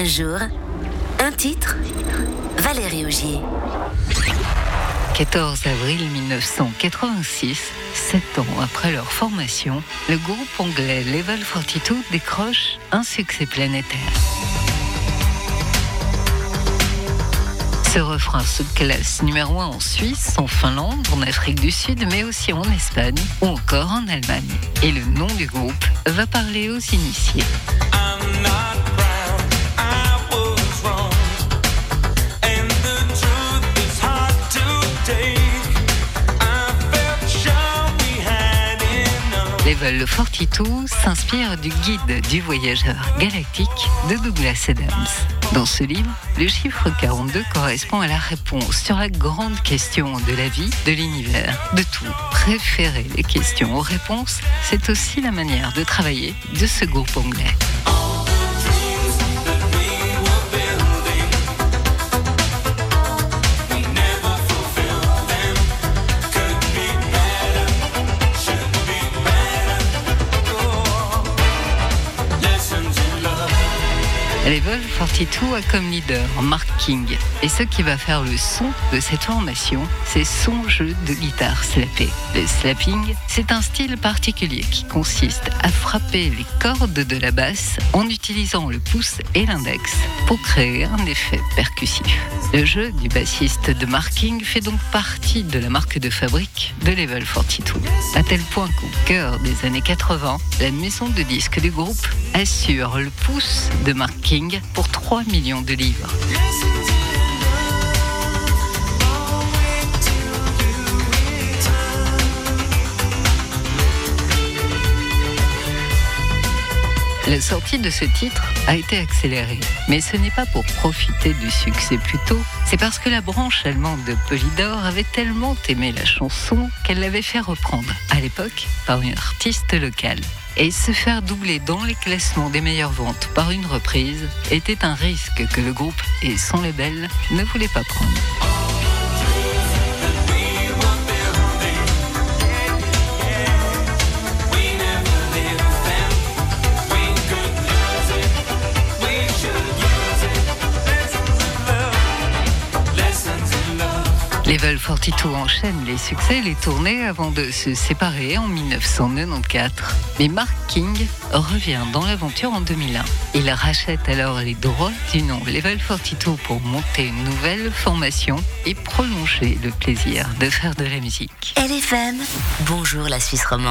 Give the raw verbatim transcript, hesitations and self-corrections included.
Un jour, un titre, Valérie Augier. quatorze avril mille neuf cent quatre-vingt-six, sept ans après leur formation, le groupe anglais Level quarante-deux décroche un succès planétaire. Ce refrain se classe numéro un en Suisse, en Finlande, en Afrique du Sud, mais aussi en Espagne ou encore en Allemagne. Et le nom du groupe va parler aux initiés. Level quarante-deux s'inspire du guide du voyageur galactique de Douglas Adams. Dans ce livre, le chiffre quarante-deux correspond à la réponse sur la grande question de la vie, de l'univers, de tout. Préférer les questions aux réponses, c'est aussi la manière de travailler de ce groupe anglais. Level quarante-deux a comme leader Mark King. Et ce qui va faire le son de cette formation, c'est son jeu de guitare slappée. Le slapping, c'est un style particulier qui consiste à frapper les cordes de la basse en utilisant le pouce et l'index pour créer un effet percussif. Le jeu du bassiste de Mark King fait donc partie de la marque de fabrique de Level quarante-deux. À tel point qu'au cœur des années quatre-vingts, la maison de disques du groupe assure le pouce de Mark King pour trois millions de livres. La sortie de ce titre a été accélérée, mais ce n'est pas pour profiter du succès plus tôt, c'est parce que la branche allemande de Polydor avait tellement aimé la chanson qu'elle l'avait fait reprendre, à l'époque, par une artiste locale. Et se faire doubler dans les classements des meilleures ventes par une reprise était un risque que le groupe et son label ne voulaient pas prendre. Level quarante-deux enchaîne les succès et les tournées avant de se séparer en mille neuf cent quatre-vingt-quatorze. Mais Mark King revient dans l'aventure en deux mille un. Il rachète alors les droits du nom Level quarante-deux pour monter une nouvelle formation et prolonger le plaisir de faire de la musique. L F M, bonjour la Suisse romande.